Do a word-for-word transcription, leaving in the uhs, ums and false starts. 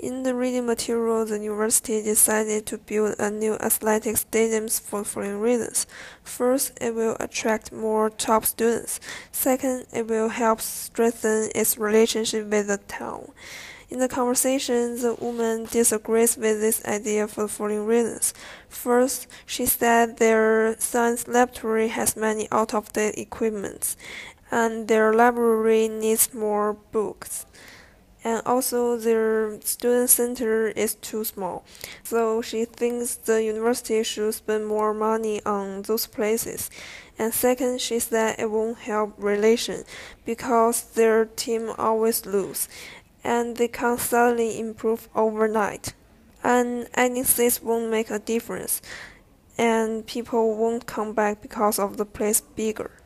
In the reading material, the university decided to build a new athletic stadium for the following reasons. First, it will attract more top students. Second, it will help strengthen its relationship with the town. In the conversation, the woman disagrees with this idea for the following reasons. First, she said their science laboratory has many out-of-date equipment, and their library needs more books. And also their student center is too small, so she thinks the university should spend more money on those places. And second, she said it won't help relation because their team always lose, and they can't suddenly improve overnight. And adding this won't make a difference, and people won't come back because of the place bigger.